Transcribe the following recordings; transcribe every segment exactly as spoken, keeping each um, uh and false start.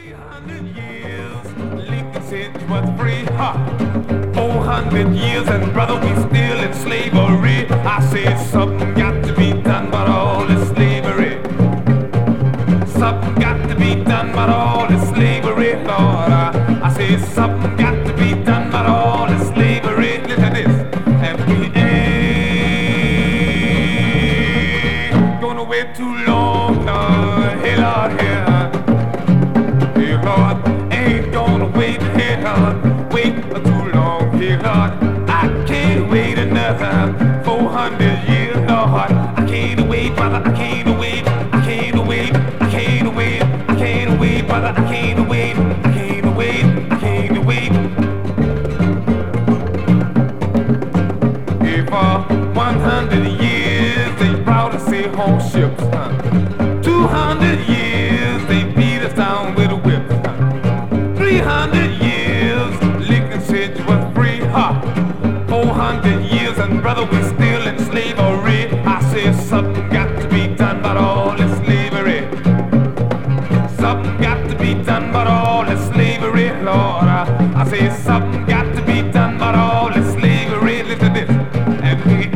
three hundred years, Lincoln said you was free, huh? four hundred years, and brother, we still in slavery. I said something got to be done about all this slavery. Something got to be done about all this slavery, Lord. I, I said something got to be done about all this slavery. Listen to this, and we ain't gonna wait too long, Lord. Hey, Lord, here. Hey, Lord, ain't gonna wait, hey, Lord, wait too long, hey, Lord. I can't wait another four hundred years, Lord. I can't wait, brother, I can't wait, I can't wait, I can't wait, I can't wait, brother, I can't wait, I can't wait, I can't wait. If uh, one hundred years they brought us say home ships, huh? two hundred years they beat us down with a whip. three hundred years, Lincoln said you was free, huh? four hundred years, and brother, we still in slavery. I said something got to be done about all this slavery. Something got to be done about all this slavery, Lord. I, I said something got to be done about all this slavery. Listen to this, and we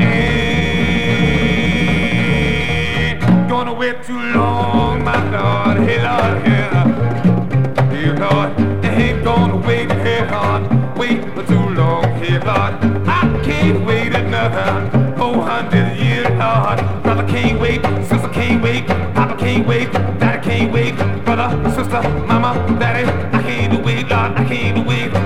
ain't gonna wait too long, my Lord. Hey, Lord, yeah. Hey, Lord, ain't gonna wait, hey, Lord, wait for too long, hey, Lord. I can't wait another four hundred years, Lord. Brother can't wait, sister can't wait, Papa can't wait, Daddy can't wait, brother, sister, mama, daddy, I can't wait, Lord, I can't wait.